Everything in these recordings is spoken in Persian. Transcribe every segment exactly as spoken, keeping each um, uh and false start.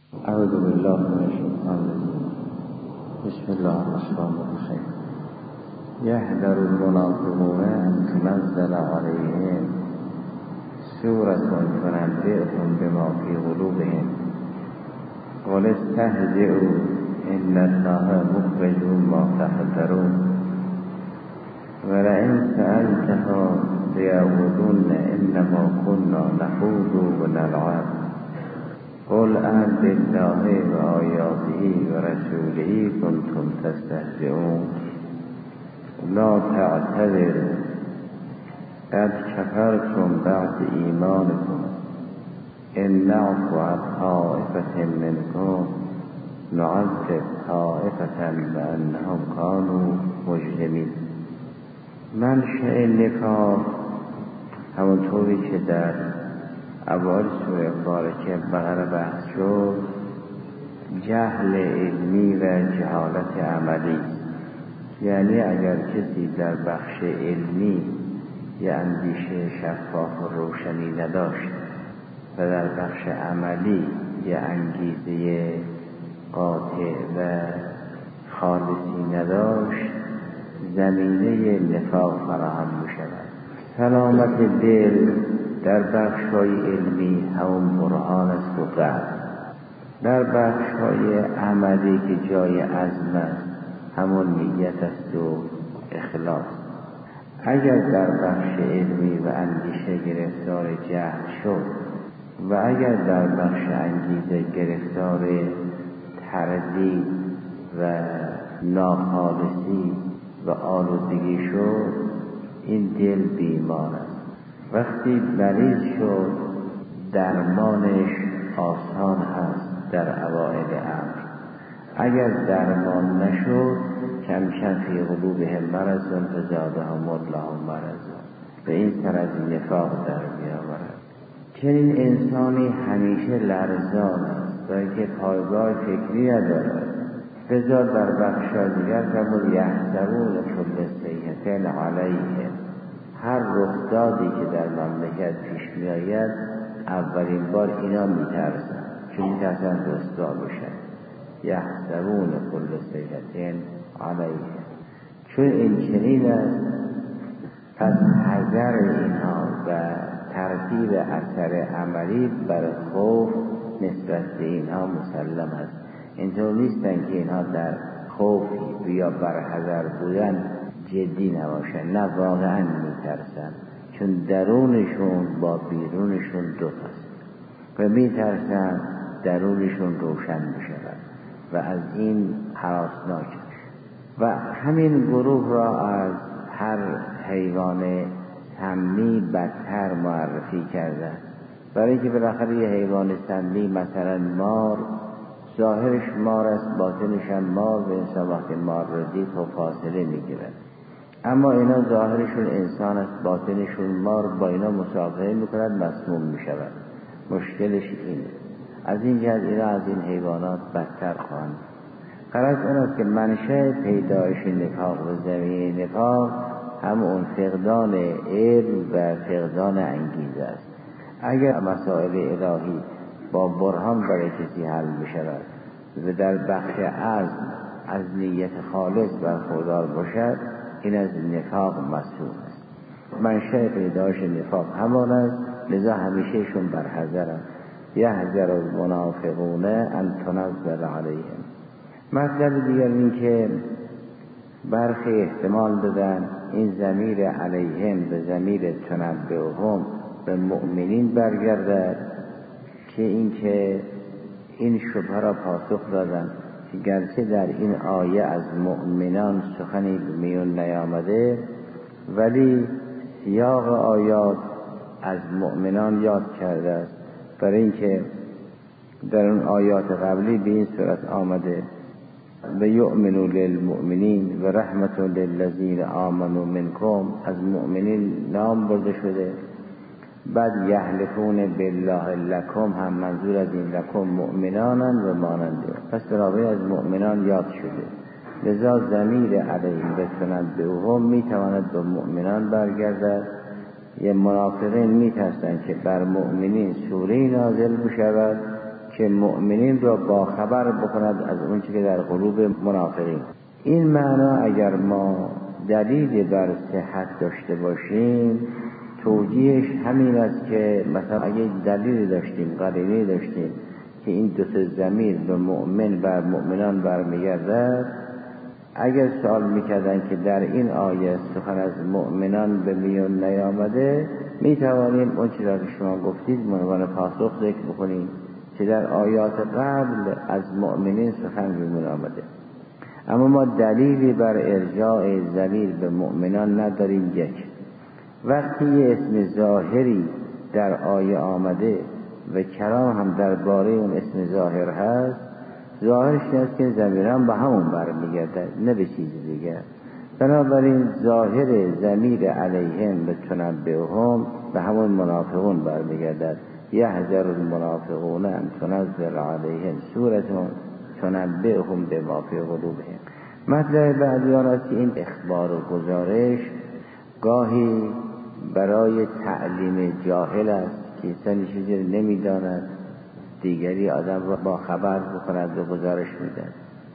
اعوذ بالله من الشیطان الرجیم. بسم الله الرحمن الرحیم. یحذر المنافقون ان تنزل علیهم سورة تنبئهم بما فی قلوبهم قل استهزئوا ان الله مخرج ما تحذرون ولئن سألتهم ليقولن انما كنا نخوض ونلعب قل بالله وآياته ورسوله كنتم تستهزئون لا تعتذروا قد كفرتم بعد إيمانكم إن نعفو عن طائفة منكم نعذب طائفة بأنهم كانوا مجرمين. منشأ نفاق همونطوری که در اول سوره بارکه بقره بحث شد جهل علمی و جهالت عملی، یعنی اگر کسی در بخش علمی یه اندیشه شفاف و روشنی نداشت و در بخش عملی یه انگیزه قاطع و خالصی نداشت زمینه نفاق فراهم می‌شود. سلامت دل در بخش‌های علمی همون برهان است و قلب، در بخش‌های عملی که جای عزم است همون نیت است و اخلاص. اگر در بخش علمی و اندیشه گرفتار جهل شد و اگر در بخش انگیزه گرفتار تردید و ناخالصی و آلودگی شد، این دل بیمار است. وقتی مریض شد درمانش آسان هست در اوائل امر، اگر درمان نشد کم کم فی قلوبهم مرض فزادهم الله مرضا، به این سر از نفاق در میآورد. چنین انسانی همیشه لرزان است و که پایگاه فکری ندارد. لذا در بخش دیگر فرمود یحسبون کل صیحة علیهم، هر رخدادی که در مملکت پیش می آید اولین بار اینا می ترسن، چون می ترسن رسوا بشن. یحسبون کل صیحة علیهم، چون این چنین است پس حذر اینها و ترتیب اثر عملی بر خوف نسبت به اینها مسلم است. اینطور نیستن که اینها در خوفی بیا بر حذر بودن جدی نباشن، نه واقعا میترسن، چون درونشون با بیرونشون دو است و میترسن درونشون روشن بشود و از این هراسناک است. و همین گروه را از هر حیوان سمی بدتر معرفی کردن، برای اینکه بالاخره یه حیوان سمی مثلا مار ظاهرش مار است باطنش هم مار، به انسان وقتی مار رو دید و فاصله میگیرد. اما اینا ظاهرشون انسان است باطنشون مار، با اینا مصافحه میکند مسموم میشود. مشکلش اینه. از این جهت اینا از این حیوانات بدتر خواهند. غرض این است که منشأ پیدایش نفاق و زمینه نفاق هم اون فقدان علم و فقدان انگیزه است. اگر مسائل الهی با برهان برای کسی حل بشود و در بخش عزم از نیت خالص برخوردار باشد، این از نفاق مسئول است. منشأ پیدایش نفاق همان است، لذا همیشه شون بر حذر است. یحذر المنافقون ان تنزل علیهم. مطلب دیگر این که برخی احتمال دادن این ضمیر علیهم به ضمیر تنبئهم به مؤمنین برگردد، که این که این شبهه را پاسخ دادن که گرچه در این آیه از مؤمنان سخنی میون نیامده ولی سیاق آیات از مؤمنان یاد کرده است، برای اینکه در اون آیات قبلی به این صورت آمده و یؤمنوا للمؤمنین و رحمت للذین آمنوا منکم، از مؤمنین نام برده شده. بعد یحلفون بالله لکم هم منظور از این لکم مؤمنانن و ماننده، پس برای از مؤمنان یاد شده. لذا ضمیر علیهم بتنبئهم میتواند به مؤمنان برگردد. یه منافقین میترسن که بر مؤمنین سوره نازل بشود که مؤمنین را با خبر بکند از اون چیزی که در قلوب منافقین. این معنا اگر ما دلیل بر صحت داشته باشیم توجیهش همین است که مثلا اگه دلیل داشتیم قرینه داشتیم که این دو تا ضمیر به مؤمن و مؤمنان برمیگردد، اگر سوال میکردن که در این آیه سخن از مؤمنان به میون نیامده، میتوانیم اون چیزا که شما گفتید به عنوان پاسخ ذکر بکنیم که در آیات قبل از مؤمنین سخن به میون آمده. اما ما دلیلی بر ارجاع ضمیر به مؤمنان نداریم. یک، وقتی یه اسم ظاهری در آیه آمده و کلام هم درباره اون اسم ظاهر هست، ظاهرش هست که ضمیران به همون برمیگرده نه به چیز دیگر. بنابراین ظاهر ضمیر علیهم به تنبئهم به همون منافقون برمیگردد. یحذر المنافقون ان تنزل علیهم سورة تنبئهم بما فی قلوبهم. مطلب بعدی آن است که این اخبار و گزارش گاهی برای تعلیم جاهل است که انسان چیزی نمیداند دیگری آدم را با خبر بکند و گزارش میدن.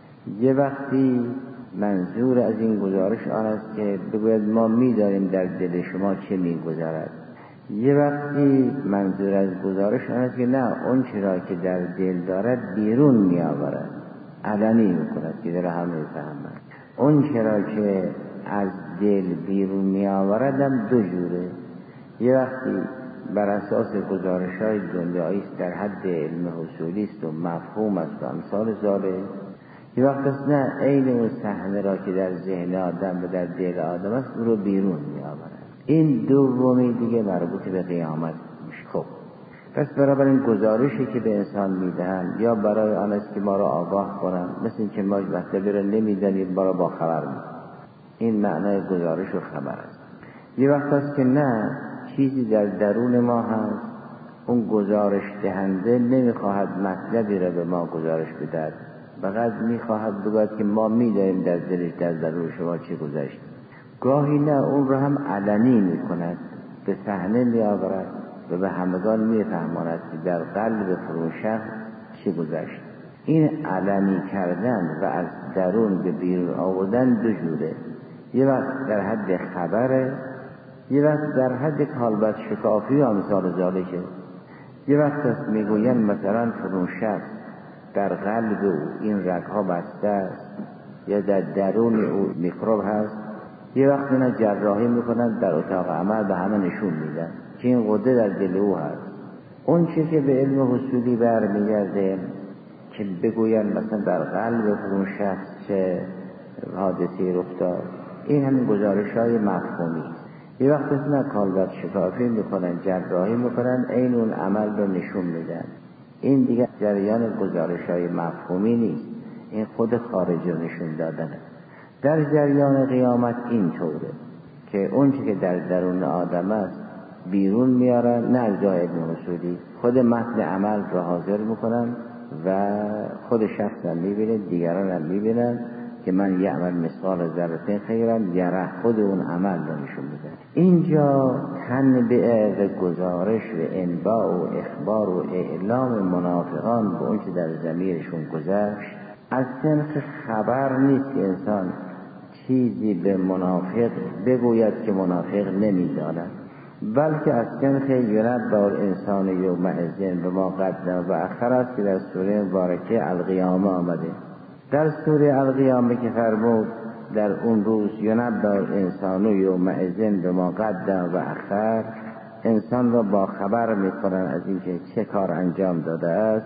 یه وقتی منظور از این گزارش آن است که بگوید ما میدانیم در دل شما چه میگذرد. یه وقتی منظور از گزارش آن است که نه، اون چرا که در دل دارد بیرون میآورد، علنی میکند که در همه فهمند. اون چرا که از دل بیرون میآورد هم دو جوره. یه وقتی بر اساس گزارش های دنیایی است، در حد علم حصولی است و مفهوم است و امثال ذالک. یه وقت است نه، عین اون صحنه را که در ذهن آدم و در دل آدم است او رو بیرون میآورد. این دومی دیگه مربوط به قیامت میشه. خب پس برای این گزارشی که به انسان میدهند یا برای آن است که ما را آگاه کنند، مثل این که ما مطلبی را نمیدانیم ما را با خبر میکنند. این معنای گزارش و خبر است. یه وقت است که نه، چیزی در درون ما هست، اون گزارش دهنده نمیخواهد مطلبی را به ما گزارش بدهد، فقط میخواهد بگوید که ما میدانیم در دلش در درون شما چی گذشت. گاهی نه، اون را هم علنی میکند، به صحنه میآورد و به همگان میفهماند که در قلب فلان شخص چی گذشت. این علنی کردن و از درون به بیرون آوردن دو جوره. یه وقت در حد خبره، یه وقت در حد کالبد شکافی و امثال ذالکه. یه وقت است میگوین مثلا فلان شخص در قلب او این رگها بسته است یا در درون او میکروب هست. یه وقت اینا جراحی میکنن در اتاق عمل به همه نشون میدن که این غده در دل او هست. اون چیزی که به علم حصولی برمیگرده که بگوین مثلا در قلب فلان شخص چه حادثی رخ داد، این همین گزارش های مفهومی است. یه وقت اصلا کالبد شکافی میکنن، جراحی میکنن، این اون عمل رو نشون میدن. این دیگه جریان گزارش های مفهومی نیست، این خود خارج رو نشون دادنه. در جریان قیامت این طوره که اون چی که در درون آدم است بیرون میارن، نه از جای علم حصولی، خود متن عمل رو حاضر میکنن و خود شخص هم میبینه، دیگران هم میبینن که من یعمل مثقال ذره خیرا یره، خود اون عمل رو نشون میده. اینجا تنبیه و گزارش و انباء و اخبار و اعلام منافقان به اون که در ضمیرشون گذشت از سنخ خبر نیست که انسان چیزی به منافق بگوید که منافق نمیداند، بلکه از سنخ ینبأ الانسان یومئذ بما قدم و اخر است که در سوره مبارکه القیامه آمده. در سوره القیامه که فرمود در اون روز ینبأ الانسان یومئذ بما قدم و اخر، انسان را با خبر میکنن از اینکه چه کار انجام داده است.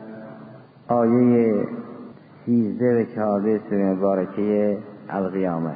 آیه سیزده و چهارده سوره مبارکه القیامه،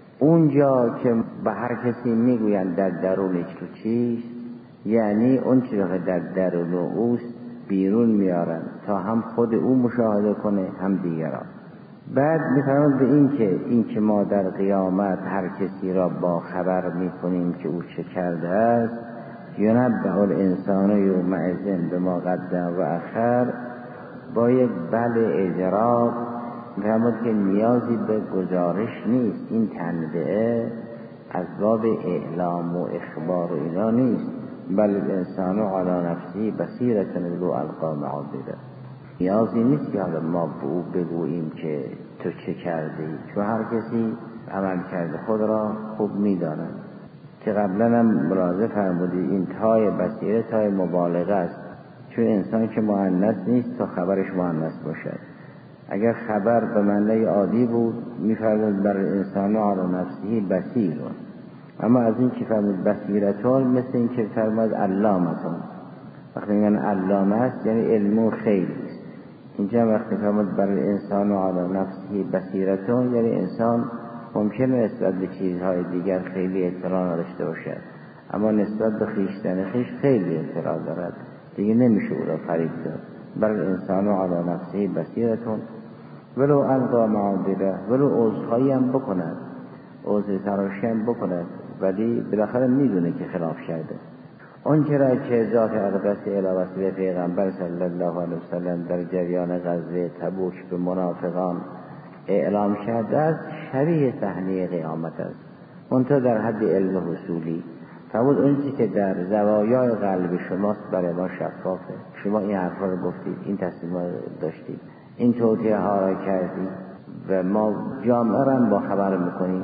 اونجا که به هر کسی میگویند در درونش تو چیست، یعنی اون چیزی که در درون اوست بیرون میارن تا هم خود او مشاهده کنه هم دیگران. بعد میفرماند به این که این که ما در قیامت هر کسی را با خبر میکنیم که او چه کرده است، ینبأ الانسان یومئذ بما قدم و اخر، با یک بل اعتراف میفرماند که نیازی به گزارش نیست. این تنبیه از باب اعلام و اخبار و اینا نیست، بل الانسان علی نفسه بصیرة ولو القی معاذیره. نیازی نیست که حالا ما به او بگوییم که تو چه کردی، چون هر کسی عمل کرده خود را خوب می‌داند. که قبلا هم ملاحظه فرمودید این تای بصیره تای مبالغه است، چون انسان که مؤنث نیست تا خبرش مؤنث باشد. اگر خبر به معنی عادی بود می‌فرمود بر انسان و علی نفسه بصیر، اما از این که فرمود بصیرتون مثل این که فرمود علامتون. وقتی میگن علامه است یعنی علم خیلی است. اینجا وقتی فرمود بر انسان و علی نفسه بصیرتون یعنی انسان ممکنه نسبت به چیزهای دیگر خیلی اطلاع نداشته باشد، اما نسبت به خویشتن خویش خیلی اطلاع دارد، دیگه نمیشه او را فریب داد. بر انسان و علی نفسه بصیرتون ولو القا معاذره، ولو عذرخواهی هم بکند، عذر تراشی هم بکند، ولی بالاخره میدونه که خلاف کرده. اون چرا که ذات اقدس الی وسیله پیغمبر صلی الله علیه وسلم در جریان غزوه تبوک به منافقان اعلام کرده است شبیه صحنه قیامت است، منتها در حد علم حصولی. فرمود اون چیزی که در زوایای قلب شماست برای ما شفافه. شما این حرفا رو گفتید، این تصمیم‌ها داشتید، این توطئه ها را کردید و ما جامعه را با خبر میکنیم.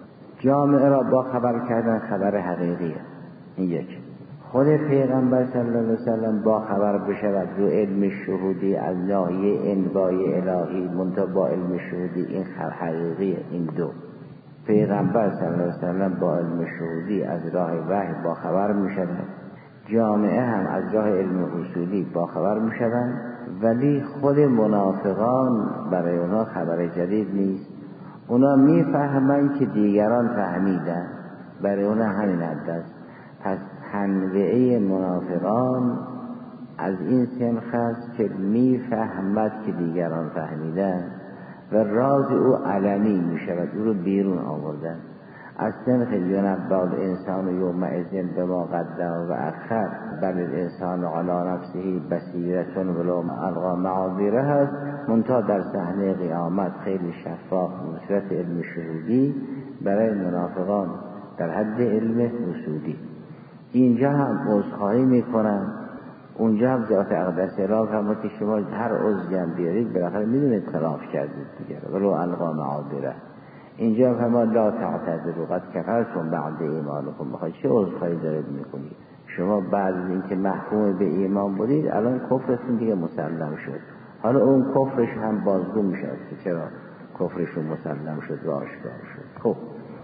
جامعه را با خبر کردن خبر حقیقیه. این یک. خود پیغمبر صلی الله علیه وسلم با خبر بشود رو علم شهودی از ناحیه انبای الهی، منتها با علم شهودی این حقیقیه. این دو. پیغمبر صلی الله علیه وسلم با علم شهودی از راه وحی با خبر میشود، جامعه هم از راه علم حصولی با خبر میشوند، ولی خود منافقان برای اونا خبر جدید نیست. اونا میفهمند که دیگران فهمیدن، برای اونا همین حد است. پس تنوعه منافقان از این سنخ است که میفهمد که دیگران فهمیدن و راز او علنی میشود، او رو بیرون آوردن. از سنخ ینبأ الانسان یومئذ بما قدم و اخر بل الانسان علی نفسه بصیرة ولو القی معاذیره هست، منتها در صحنه قیامت خیلی شفاف نصرت علم شهودی برای منافقان در حد علم حصولی. اینجا هم عذرخواهی میکنن، اونجا هم ذات اقدس اله فرمود که شما هر عذری هم بیارید بالاخره میدونید خلاف کردید دیگه، ولو القی معاذیره. اینجا فرمود لا تعتذروا قد کفرتم بعد ایمانکم. بخواید چه عذرخواهی دارید میکنید؟ شما بعد از اینکه محکوم به ایمان بودید الان کفرتون دیگه مسلم شد، حالا اون کفرش هم بازگو میشد که چرا کفرشون مسلم شد و آشکار شد. خب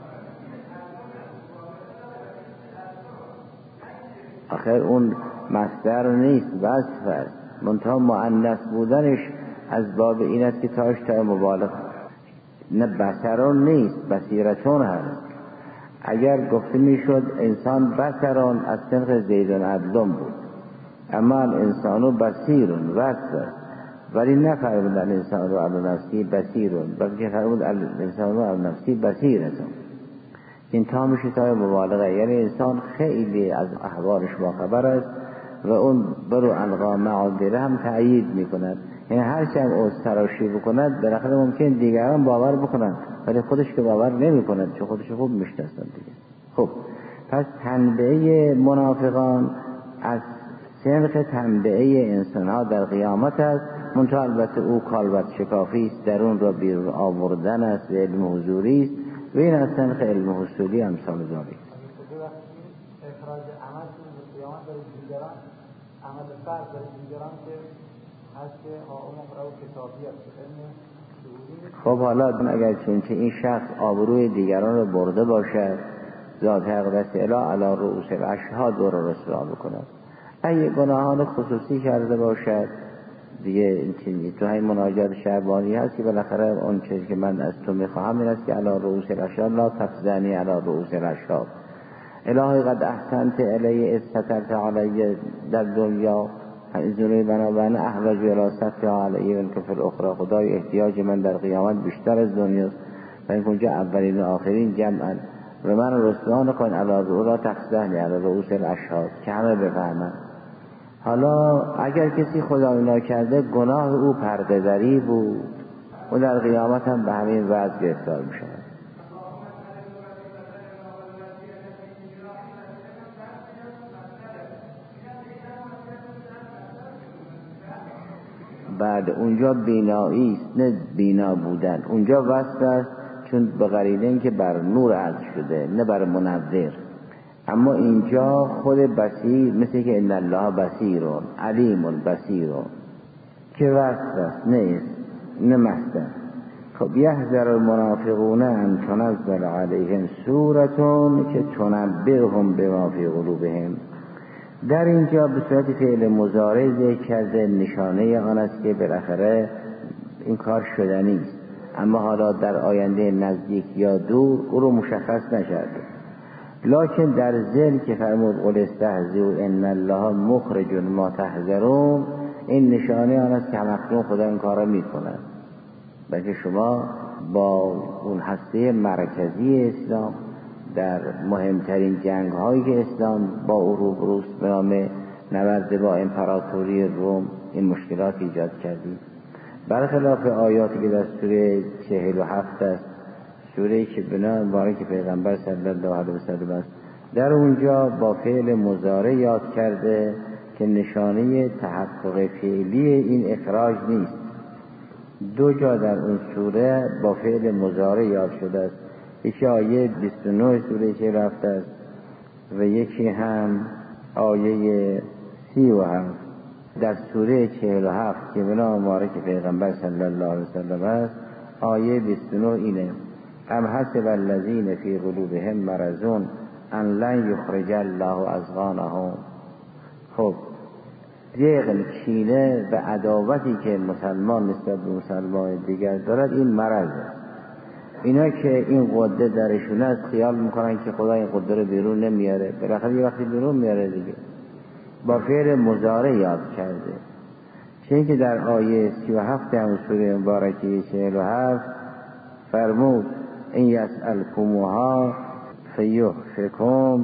آخر اون مصدر نیست، وصف است، منتها مؤنث بودنش از باب این است که تاش تا مبالغ. نه بصرون نیست، بصیرتون هست. اگر گفته میشد انسان بصرون از سنخ زیدون عدلون بود، اما انسانو بصیرون وصف است، ولی نفرمودن انسانو علی نفسی بصیرون، بلکه فرمود انسانو علی نفسی بصیرتون. این تا میشه تا مبالغه، یعنی انسان خیلی از احوالش باخبر است و اون برو القا معاذیره هم تأیید میکند. یعنی هر چه هم عذر تراشی بکند بالاخره ممکن دیگران باور بکنند، ولی خودش که باور نمیکند چون خودش خوب میشناسد دیگه. خب پس تنبیه منافقان از سنخ تنبیه انسان ها در قیامت است، منتها البته او کالبد شکافی است، درون را بیرون آوردن است و علم حضوری است و این از سنخ علم حصولی امثال ذالک. اخراج عمل به قیامت در دیگران، عمل فرد در دیگران که هست که اون مقرأ کتابی است. خب حالا اگر چنچه این شخص آبروی دیگران رو برده باشد، ذات اقدس اله علی رؤوس الاشهاد او را رسوا بکند. اگه گناهان خصوصی کرده باشد دیگه این چیزی تو همین مناجات شعبانی هست که بالاخره اون چیزی که من از تو میخواهم این است که علی رؤوس الاشهاد لا تفزعنی علی رؤوس الاشهاد. الهی قد احسنت الی استترت علی در دنیا ذنوب بنابراین احوج الی ستر علی و فی الاخره. خدای احتیاج من در قیامت بیشتر از دنیاست و این کنجا اولین و آخرین جمعا و من رسوا نکن علی رؤوس تفزعنی علی رؤوس الاشهاد که همه بفهمن. حالا اگر کسی خدای ناکرده گناه او پرده دری بود و در قیامت هم به همین وضع گرفتار می شود. بعد اونجا بینایی است نه بینا بودن. اونجا وصف است چون به قرینه این که بر نور عطف شده نه بر منور. اما اینجا خود بصیر مثل که ان الله بصیرون علیم بصیرون که وصف است نه نه مصدر. خب یحذر المنافقون ان تنزل علیهم سورة که تنبئهم بما فی قلوبهم. در اینجا به صورت فعل مضارع ذکر کرده، نشانه آن است که بالاخره این کار شدنی است، اما حالا در آینده نزدیک یا دور او رو مشخص نشده. لکن در ذهن که فرمود قل استهزئوا ان الله مخرج ما تحذرون، این نشانه آن است که همکنون خدا این کار را می‌کند. بلکه شما با اون هسته مرکزی اسلام در مهمترین جنگ هایی که اسلام با او روبروست به نام نبرد با امپراتوری روم این مشکلات ایجاد کردید. برخلاف آیاتی که در سوره چهل و هفت است، سوره‌ای که بنا مبارک پیغمبر صلی الله علیه و سلم است، در اونجا با فعل مضارع یاد کرده که نشانه تحقق فعلی این اخراج نیست. دو جا در اون سوره با فعل مضارع یاد شده است، یکی آیه بیست و نه سوره چهل و هفت است و یکی هم آیه سی و هفت. در سوره چهل و هفت که بنا مبارک پیغمبر صلی الله علیه و سلم است، آیه بیست و نه اینه: ام حسب الذین فی قلوبهم مرض ان لن یخرج الله اضغانهم. خب زیغ کینه و عداوتی که مسلمان نسبت به مسلمان دیگر دارد این مرض است. اینا که این قدره درشون است خیال میکنن که خدا این قدره رو بیرون نمیاره، بالاخره یه وقتی بیرون میاره دیگه. با فعل مضارع یاد کرده، چون که در آیه سی و هفت هم سوره مبارکه چهل و هفت فرمود این یسألکموها فیحفکم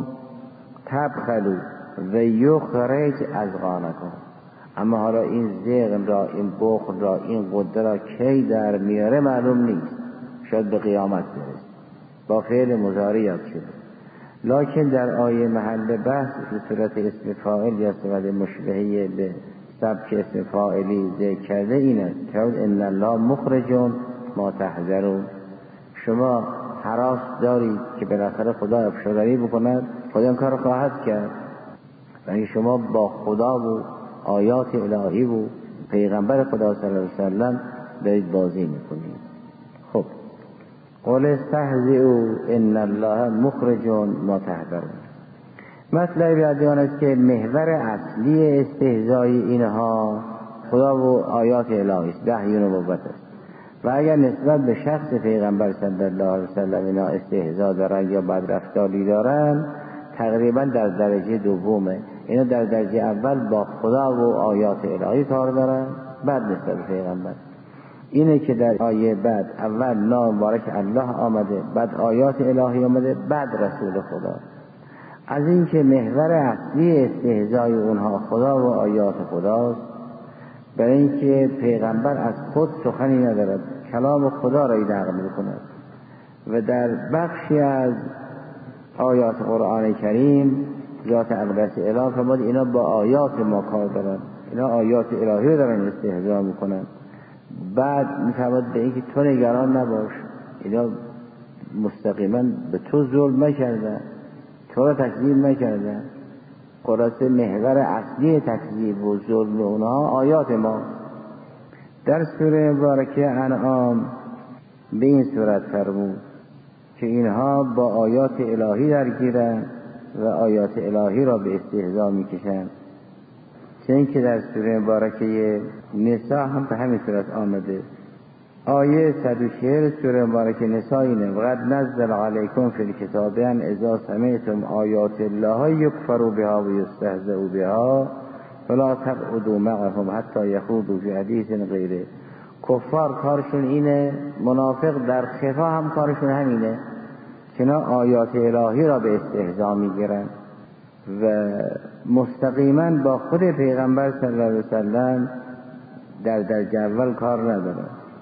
تبخلوا و یخرج اضغانکم. اما حالا این زیغ را، این بخل را، این قدره را کی در میاره معلوم نیست، شاید به قیامت برسه. با فعل مضارع یاد شده. لکن در آیه محل بحث به صورت اسم فاعل یا صفت مشبهه به سبک اسم فاعلی ذکر کرده این است که ان الله مخرج ما تحذرون. شما هراس دارید که بالاخره خدا افشاری بکند، خدا این کار خواهد کرد، ولی شما با خدا و آیات الهی و پیغمبر خدا صلی الله علیه و سلم دارید بازی میکنید. خب قل استهزئوا ان الله مخرج ما تحذرون. مطلب بعدی آن است که محور اصلی استهزای اینها خدا و آیات الهی است، وحی و نبوت است. و اگر نسبت به شخص پیغمبر صلی الله علیه و سلم اینا استهزا دارن یا بدرفتاری دارن، تقریبا در درجه دومه. اینا در درجه اول با خدا و آیات الهی کار دارن، بعد نسبت به پیغمبر. اینه که در آیه بعد اول نام مبارک الله آمده، بعد آیات الهی آمده، بعد رسول خدا. از این که محور اصلی استهزای اونها خدا و آیات خداست، برای اینکه پیغمبر از خود سخنی ندارد، کلام خدا را نقل می‌کند و در بخشی از آیات قرآن کریم ذات اقدس اله فرمود اینا با آیات ما کار دارن، اینا آیات الهی دارن استهزا میکنن. بعد میفرماد به اینکه تو نگران نباش، اینا مستقیما به تو ظلم نکردن، تو را تکذیب نکردن. خلاصه محور اصلی تکذیب و ظلم اونها آیات ما. در سوره مبارکه انعام به این صورت فرمود که اینها با آیات الهی درگیرن و آیات الهی را به استهزا میکشن. چون که در سوره مبارکه نساء هم به همین صورت آمده. آیه صد و چهل سوره مبارکه نساء اینه: وقد نزل علیکم فی الکتاب ان اذا سمعتم آیات الله یکفر بها و یستهزأ بها فلا تقعدوا معهم حتی یخوضوا فی حدیث غیره. کفار کارشون اینه، منافق در خفا هم کارشون همینه، چنا آیات الهی را به استهزا میگیرن و مستقیما با خود پیغمبر صلی الله علیه وسلم در درجه اول کار ندارن.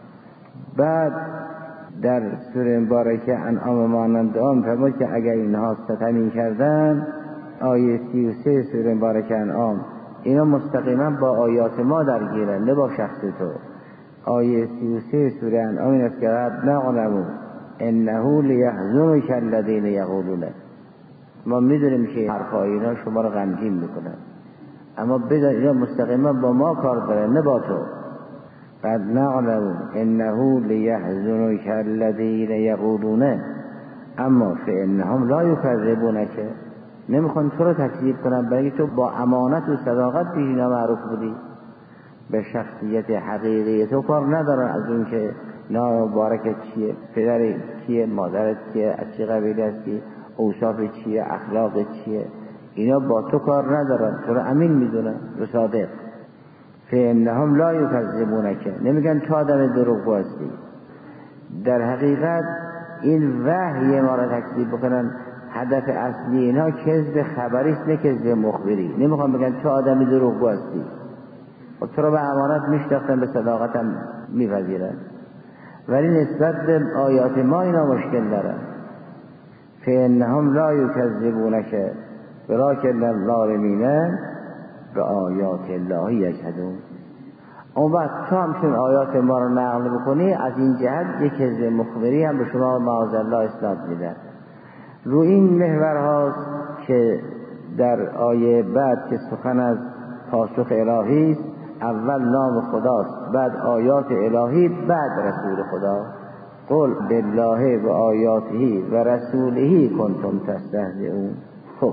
بعد در سوره مبارکه انعام مانند آن فرمود که اگر اینها ستمی کردن، آیه سی و سه سوره مبارکه انعام، اینا مستقیما با آیات ما درگیرن، نه با شخص تو. آیه سی و سه سوره انعام این است که قد نعلم انه لیحزنک الذین یقولون، ما میدونیم که حرفای اینا شما رو غمگین میکنن، اما بدون اینا مستقیما با ما کار دارن، نه با تو. قد نعلم انه لیحزنک الذین یقولون اما فانهم لا یکذبونک، نمیخوان تو رو تکذیب کنن، برای تو با امانت و صداقت پیش اینا معروف بودی، به شخصیت حقیقی تو کار ندارن، از اون که نام مبارکت چیه، پدر کیه، مادرت کیه، از چه قبیله هستی، اوصاف چیه، اخلاق چیه، اینا با تو کار ندارن، تو رو امین میدونن و صادق. فانهم لا یکذبونک، نمیگن تو آدم دروغگو هستی. در حقیقت این وحی ما را تکذیب بکنن، هدف اصلی اینا کذب خبری است، نه کذب مخبری. نمیخوام بگن تو آدم دروغگو هستی، و تو رو به امانت میشناختن، به صداقتم میپذیرن، ولی نسبت به آیات ما اینا مشکل دارن. فانهم لا یکذبونک ولکن الظالمین بآیات الله یجحدون. اون وقت تو هم چون آیات ما رو نقل بکنی، از این جهت یک کذب مخبری هم به شما معاذالله اسناد میدن. رو این محور هاست که در آیه بعد که سخن از پاسخ الهی است، اول نام خداست، بعد آیات الهی، بعد رسول خدا. قل بالله و آیاته و رسوله کنتم تستهزئون. خب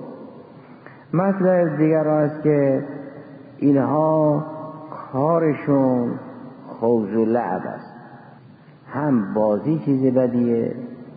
مطلب دیگر است که اینها کارشون خوض و لعب است، هم بازی چیز بدیه،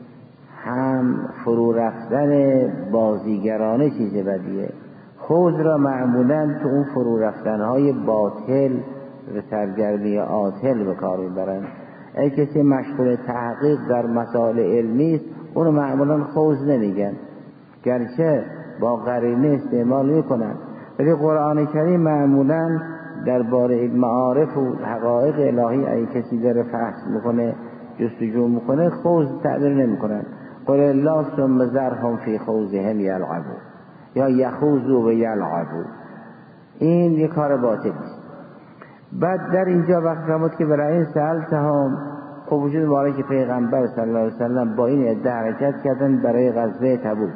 هم فرو رفتن بازیگرانه چیز بدیه. خوض را معمولاً تو اون فرو رفتنهای باطل و سرگرمی عاطل به کار میبرن. ای کسی مشغول تحقیق در مسائل علمی است، اونو معمولاً خوض نمیگن، گرچه با قرینه استعمال میکنن، ولی قرآن کریم معمولاً درباره معارف و حقایق الهی ای کسی داره فحص میکنه، جستجو میکنه، خوض تعبیر نمیکنن. قل الله ثم ذرهم فی خوضهم یلعبون یا یخوضوا و یلعبوا، این یک کار باطل است. بعد در اینجا وقت فرمود که برای سألتهم، خب وجود مبارک پیغمبر صلی الله علیه وسلم با این عده حرکت کردن برای غزوه تبوک.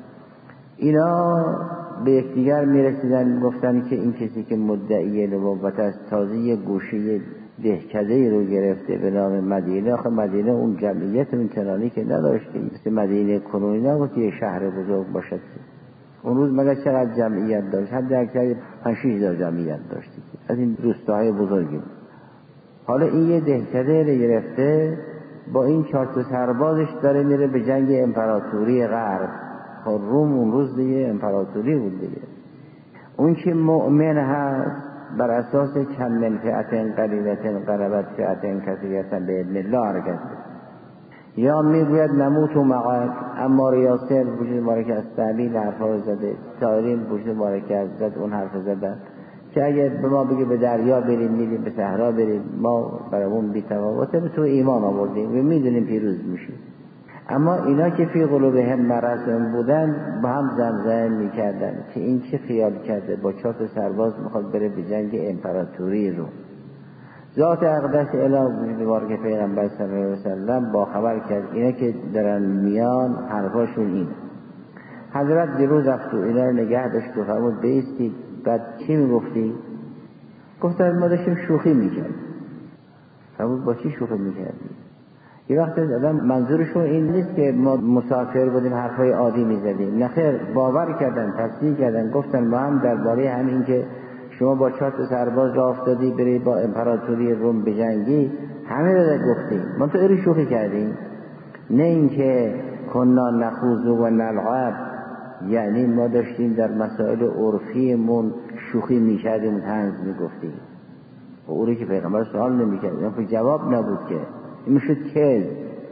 اینا به یکدیگر میرسیدن، گفتن که این کسی که مدعی نبوت است تازه یه گوشه دهکده رو گرفته به نام مدینه. آخه مدینه اون جمعیت امتنانی که نداشته، مثل مدینه کنونی نبود که یه شهر بزرگ باشد. اون روز مگر چقدر جمعیت داشت؟ حد اکثر پنج شش هزار جمعیت داشت، از این روستاهای بزرگی. حالا این یه دهکده رو گرفته، با این چهار تا سربازش داره میره به جنگ امپراتوری غرب. خب روم اون روز دیگه امپراتوری بود دیگه. اون که مؤمن هست بر اساس کم من فئة قلیلة غلبت فئة کثیرة باذن الله حرکت، یا میگوید نموت و معک. اما یاسر وجود مبارک از تعلیل حرفا رو زده، تارین وجود مبارک از زد اون حرف زدن که اگه به ما بگه به دریا بریم میریم، به صحرا بریم، ما برامون بی تفاوته، به تو ایمان آوردیم و میدونیم پیروز میشیم. اما اینا که فی قلوبهم مرض بودن با هم زمزمه میکردن که این چه خیال کرده با چهار تا سرباز میخواد بره به جنگ امپراتوری رو. ذات اقدس اله مبارک پیغمبر صلی الله علیه وسلم با خبر کرد اینا که دارن میان حرفاشون اینه. حضرت دیروز رفت و اینا رو نگه داشت و فرمود بیستی. بعد چی میگفتی؟ گفتن ما داشتیم شوخی میکردیم. فرمود با چی شوخی میکردیم؟ یه وقت آدم منظورشون این نیست که ما مسافر بودیم حرفای عادی میزدیم، نه خیر، باور کردن، تصدیق کردن، گفتن ما هم درباره همین که شما با چهار تا سرباز راه افتادی بری با امپراتوری روم بجنگی، همه رو گفتیم، ما تو ایرو شوخی کردیم. نه اینکه کنا نخوض و نلعب، یعنی ما داشتیم در مسائل عرفیمون شوخی میکردیم و طنز میگفتیم. و اوری که پیغمبر سوال نمیکرد، اون جواب نبود که این میشد کذب.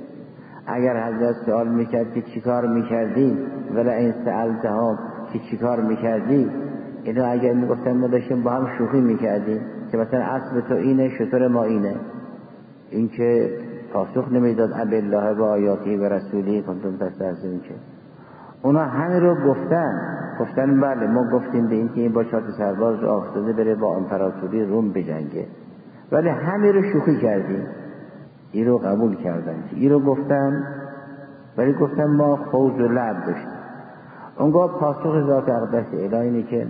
اگر حضرت سوال میکرد که چیکار میکردی، ولی این سألتهم که چیکار میکردی، اینا اگر میگفتن ما داشتیم با هم شوخی میکردیم که مثلا اسب تو اینه شتر ما اینه، این که پاسخ نمیداد بالله و آیاته و رسوله کنتم تستهزئون. که اونا همین رو گفتن، گفتن بله ما گفتیم به این که این با چهار سرباز رو افتاده بره با امپراتوری روم بجنگه، ولی همه رو شوخی کردیم. این رو قبول کردن، این رو گفتن، ولی گفتن ما خوض و لعب داشتیم. اونگاه پاسخ ذات اقدس الهی اینه که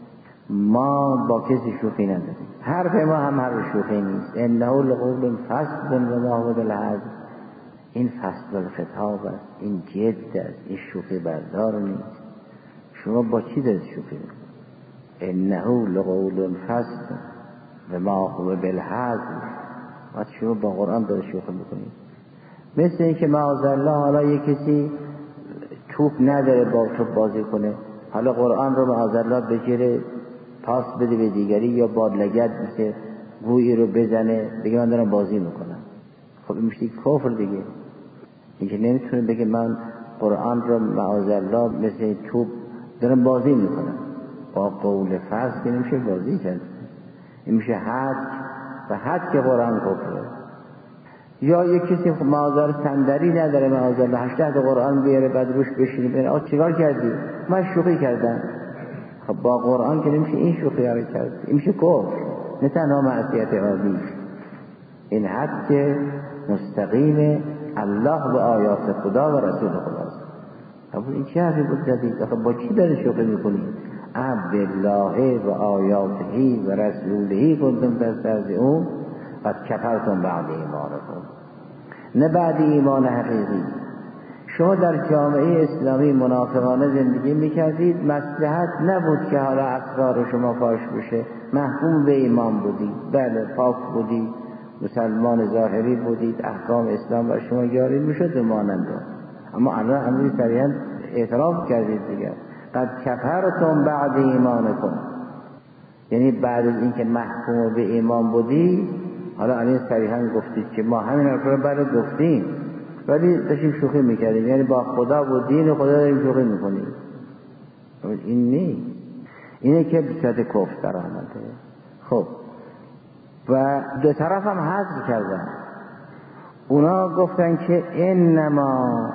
ما با کسی شوخی نداریم، حرف ما هم حرف شوخی نیست. انه لقول فصل و ما هو بالهزل، این فصل الخطاب است، این جد است، این شوخی بردار نیست. شما با چی دارید شوخی میکنید؟ انه لقول فصل و ما هو بالهزل، وقتی شما با قرآن دارید شوخی میکنید. مثل این که معاذالله حالا یک کسی توپ نداره با توپ بازی کنه، حالا قرآن رو معاذالله بگیره پاس بده به دیگری، یا بادلگد مثل گویی رو بزنه بگه من دارم بازی میکنم. خب این میشه کفر دیگه. این که نمیتونه بگه من قرآن رو معاذالله مثل توپ دارم بازی میکنم. با قول فرض که نمیشه بازی کرد، این میشه حد و حد که قرآن کفره. یا یک کسی معاذالله صندلی نداره، معاذالله هشده تا قرآن بیاره بعد روش بشینه ببین آ چیکار کردی؟ من شوخی کردم. خب با قرآن که نمیشه این شوخی رو کرد، این میشه کفر، نه تنها معصیت عادی. این حد که مستقیم الله و آیات خدا و رسول خداست. خب این چه حرفی بود زدید؟ خب با چی داری شوخی میکنید؟ عبد الله و آیاته و رسوله کنتم تستهزئون قد کفرتم بعد ایمانکم. نه بعد ایمان حقیقی. شما در جامعه اسلامی منافقانه زندگی میکردید، مصلحت نبود که حالا اسرار شما فاش بشه، محکوم به ایمان بودید، بله پاک بودید، مسلمان ظاهری بودید، احکام اسلام بر شما جاری میشد و مانند. اما الان امروز صریحا اعتراف کردید دیگه، قد کفرتم بعد ایمانکم، یعنی بعد از اینکه محکوم به ایمان بودید حالا الان صریحا گفتید که ما همین حرف رو برای گفتیم ولی داشتیم شوخی میکردیم، یعنی با خدا و دین خدا داریم شوخی میکنیم. این نیست، اینه که بسیار کفر در آمده. خب و دو طرف هم حذف کردن. اونا گفتن که انما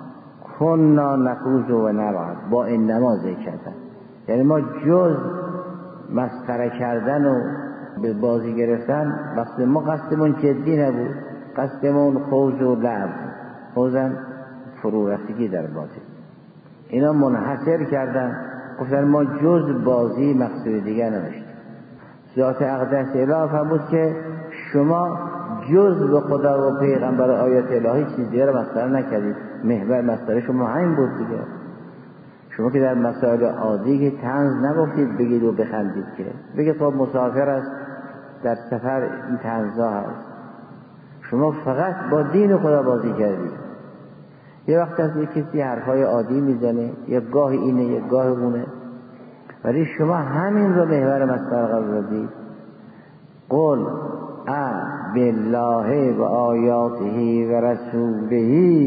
کنا نخوض و نلعب، با انما ذکر کردن، یعنی ما جز مسخره کردن و به بازی گرفتن، وقتی ما قصدمون جدی نبود، قصدمون خوض و لعب، خوضن فرو رفتگی در بازی. اینا منحصر کردن، گفتن ما جز بازی مقصود دیگر نداشتیم. ذات اقدس الهی فرمود که شما جز به خدا و پیغمبر آیات الهی چیزی رو مسخره نکردید. محور مسخره شما همین بود دیگه. شما که در مسائل عادی که طنز نگفتید بگید و بخندید، که بگید خب مسافر است در سفر این طنزها هست. شما فقط با دین خدا بازی کردید. یه وقت از یک کسی حرفای عادی میزنه، یه گاه اینه یه گاه اونه، ولی شما همین رو محور مسخره قرار دادید. قل ا بالله و آیاته و رسوله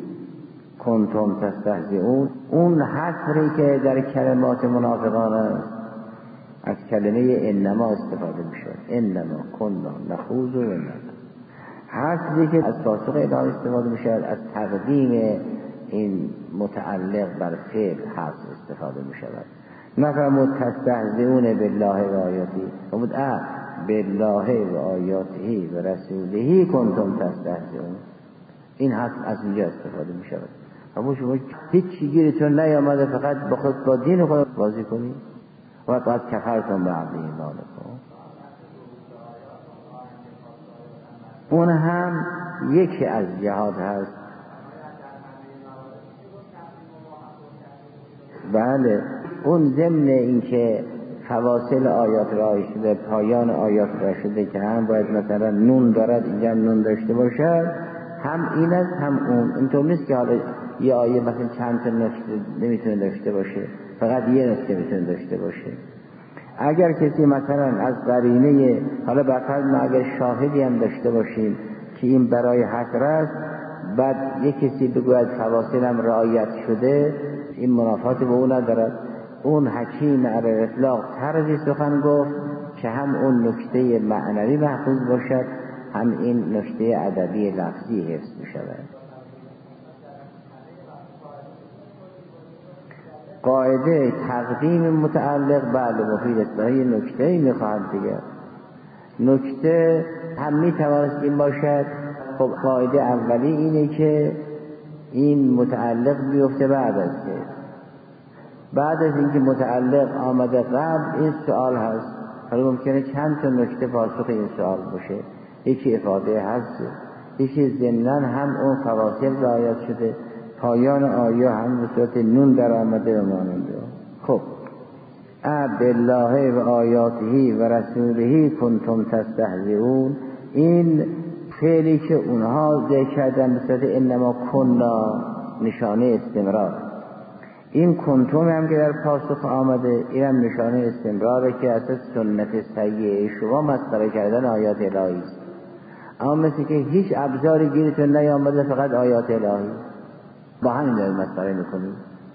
کنتم تستهزئون. اون حصری که در کلمات منافقان است از کلمه انما استفاده میشه. انما کنا نخوض و نلعب. حصری که از پاسخ الهی استفاده میشه از تقدیم این متعلق بر فعل حصر استفاده میشه. نفرمود تستهزئون بالله و آیاته، فرمود ا بالله و آیاته و رسوله کنتم تستهزئون. این حصر از اینجا استفاده میشه. اما شما هیچ چیزی گیرتون نیامده، فقط با خود با دین خود بازی کنید. و قد کفرتم بعد ایمانکم. اون هم یکی از جهاد هست. بله اون ضمن این که فواصل آیات راه شده، پایان آیات راه شده که هم باید مثلا نون دارد اینجا هم نون داشته باشد، هم این است هم اون. اینطور نیست که حالا یه آیه مثلا چند تا نکته نمیتونه داشته باشه، فقط یه نکته میتونه داشته باشه. اگر کسی مثلا از قرینه، حالا برفرض ما اگر شاهدی هم داشته باشیم که این برای حصر است، بعد یک کسی بگوید فواصل هم رعایت شده، این منافات به اون ندارد. اون حکیم علی الاطلاق طرزی سخن گفت که هم اون نکته معنوی محفوظ باشد، هم این نکته ادبی لفظی حفظ بشود. قاعده تقدیم متعلق بله مفید است، برای نکته میخواهد دیگر. نکته هم میتواند این باشد. خب قاعده اولی اینه که این متعلق بیفته بعد از که بعد از اینکه متعلق آمده قبل این سوال هست. حالا ممکنه چند تا نکته پاسخ این سوال باشه، یکی افاده هست، یکی ضمناً هم اون فواصل رعایت شده، پایان آیه هم به صورت نون در آمده و ماننده. خب بالله و آیاته و رسوله کنتم تستهزئون، این فعلی که اونها ذکر کردن به صورت انما کنا نشانه استمرار، این کنتم هم که در پاسخ آمده این هم نشانه استمراره که اساس سنت سیئه شما مسخره کردن آیات الهی است. اما مثل که هیچ ابزاری گیرتون نیامده، فقط آیات الهی، با همین دارید مسخره میکنید.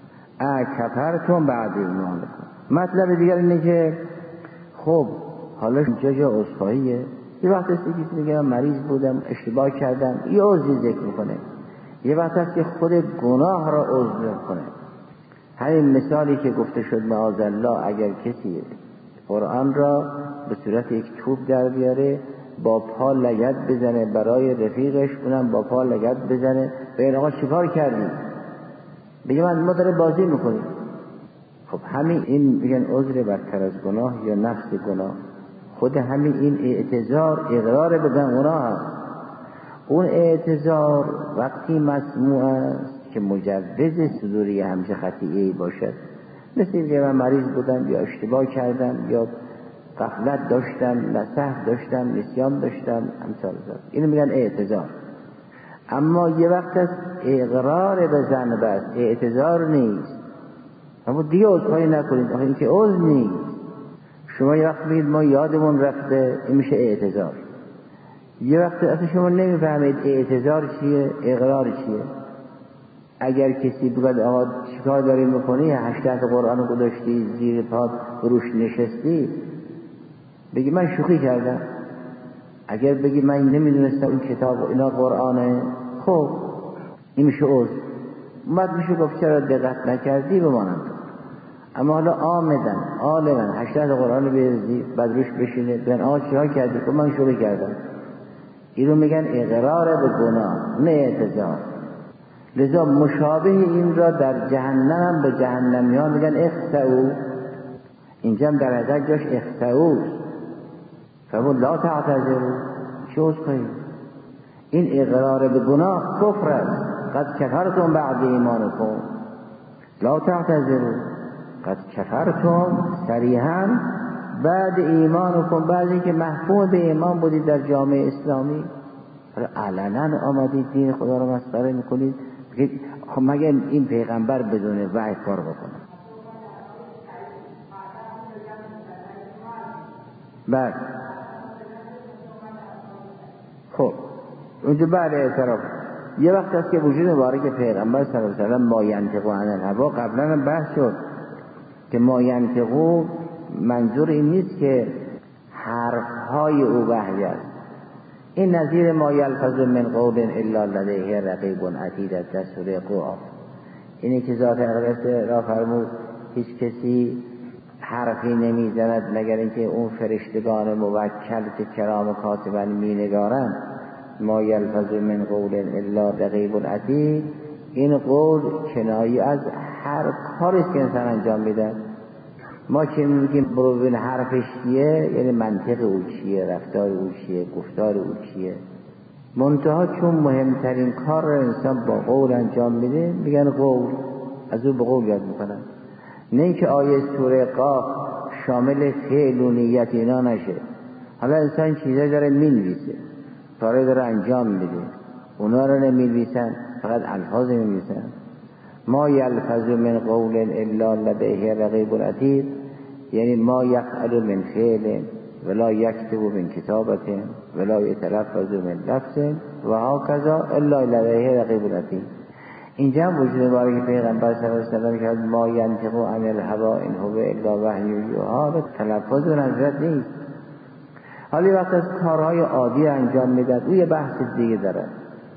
اکفرتم بعد ایمانکم. مطلب دیگر اینه که خب حالا اینجا جا عذرخواهیه. یه وقت هست که میگم مریض بودم اشتباه کردم یه عذری ذکر میکنه، یه وقت هست که خود گناه را عذر میکنه. همین مثالی که گفته شد معاذالله اگر کسی قرآن را به صورت یک توپ در بیاره با پا لگد بزنه برای رفیقش، اونم با پا لگد بزنه به این آقا چیکار کردی؟ بگه من ما داره بازی میکنیم. خب همین این میگن عذر برتر از گناه یا نفس گناه. خود همین این اعتذار اقرار به گناه هست. اون اعتذار وقتی مسموع است که مجوز صدوری همچه خطیئه‌ای باشد، مثل اینکه من مریض بودم یا اشتباه کردم یا غفلت داشتم، نسه داشتم، نسیان داشتم، امثال ذلك، اینو میگن اعتذار. اما یه وقت است اقرار به ذنب است، اعتذار نیست. اما دیگه عذرخواهی نکنید، آخه این که عذر نیست. شما یه وقت میگید ما یادمون رفته، این میشه اعتذار. یه وقت اصلا شما نمیفهمید اعتذار چیه، اقرار چیه. اگر کسی بگه آقا چیکار داری میکنی، هشت تا قرآن گذاشتی زیر پات روش نشستی، بگی من شوخی کردم. اگر بگی من نمیدونستم این کتاب اینا قرآنه، خب این میشه عذر. اومد میشه گفت چرا دقت نکردی بمانم. اما حالا آمدن عالمن هشت تا قرآن بیارزی بعد روش بشینه بگن آقا چیکار کردی؟ خب من شوخی کردم. اینو میگن اقرار به گناه، نه اعتذار. لذا مشابه این را در جهنم به جهنمیان میگن اخسئوا. اینجا هم در حقیقت جاش اخسئوا، فهمون لا تعتذروا، چه عذر کنید؟ این اقرار به گناه کفر است. قد کفرتم بعد ایمانکم لا تعتذروا، قد کفرتم صریحا بعد ایمانکم، بعد اینکه محکوم به ایمان بودید در جامعه اسلامی علنا آمدید دین خدا رو مسخره میکنید. خب مگه این پیغمبر بدون وحی کار بکنه؟ بعد خب اونجا بعد اعتراف یه وقت هست که وجود مبارک پیغمبر صلی الله علیه و سلم ما ینطق عن الهوا، قبلا هم بحث شد که ما ینطق منظور این نیست که حرفهای او وحی است. این نظیر ما یلفظ من قول الا لدیه رقیب عتید در سوره قاف. اینی که ذات اقدس را فرمود هیچ کسی حرفی نمیزند مگر اینکه اون فرشتگان موکل که کرام کاتبان مینگارند. ما یلفظ من قول الا رقیب عتید، این قول کنایه از هر کاری که انسان انجام میده. ما که میگیم برو ببین حرفش چیه، یعنی منطق او چیه، رفتار او چیه، گفتار او چیه. منتها چون مهمترین کار را انسان با قول انجام میده میگن قول، از او به قول یاد میکنن. نه اینکه آیه سوره قاف شامل فعل و نیت اینا نشه. حالا انسان چیزایی داره مینویسه، کاری داره انجام میده، اونا رو نمی‌نویسن، فقط الفاظ می‌نویسن. ما یلفظ من قول الا لدیه رقیب عتید، یعنی ما یفعل من فعل ولا یکتب من کتابت ولا یتلفظ من لفظ و هکذا الا لدیه رقیب عتید. اینجا هم وجود مبارک پیغمبر صلی الله علیه و سلم که ما ینطق عن الهوا ان هو الا وحی یوحی، تلفظ و نظرت نیست. حالی وقت از کارهای عادی انجام میداد او یه بحث دیگه داره.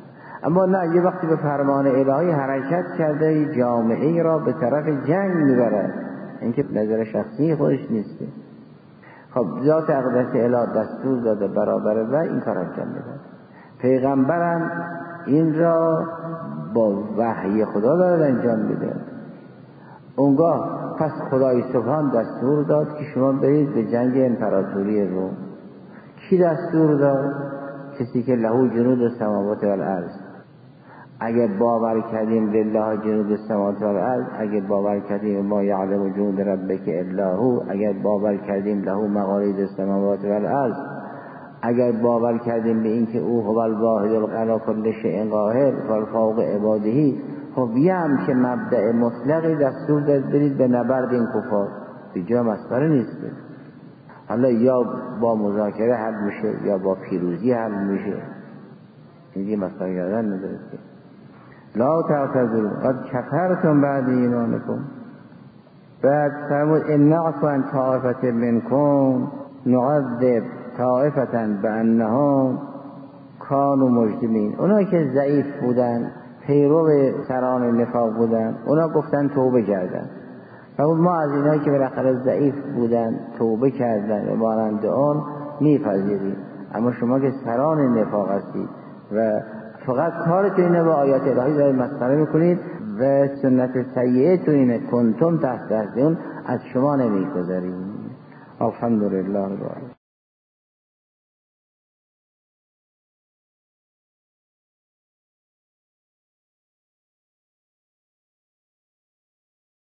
اما نه، یه وقتی به فرمان الهی حرکت کرده جامعه را به طرف جنگ میبرد، اینکه نظر شخصی خودش نیست. خب ذات اقدس الهی دستور داده برابر و این کار انجام میده. پیغمبرم این را با وحی خدا داره انجام میده. اونگاه پس خدای سبحان دستور داد که شما برید به جنگ امپراتوری روم. کی دستور داد؟ کسی که له جنود السماوات والارض. اگر باور کردیم لله جنود السماوات والارض، اگر باور کردیم ما یعلم جنود ربک الا هو، اگر باور کردیم له مقالید السماوات والارض، اگر باور کردیم به این که او هو الواحد علی کل شیء قاهر و فوق عباده، خب یه هم که مبدأ مطلقی دستور داد برید به نبرد این کفار. اینجا مسئله نیست. حالا یا با مذاکره حل میشه یا با پیروزی حل میشه، اینجا مسئله یادن نداره. لا تعتذروا قد کفرتم بعد ایمانکم. بعد فرمود ان نعفو عن طائفة منکم نعذب طائفة بانهم کانوا مجرمین. اونا که ضعیف بودن، پیرو سران نفاق بودن، اونا گفتن توبه کردن. فرمود ما از اینایی که بالاخره ضعیف بودن توبه کردن و مانند آن میپذیریم، اما شما که سران نفاق هستید و فقط کارتون اینه با آیات الهی دارید مسخره میکنید و سنت سیئتون اینه کنتم تحت دستون، از شما نمیگذاریم. الحمدلله رب العالمین.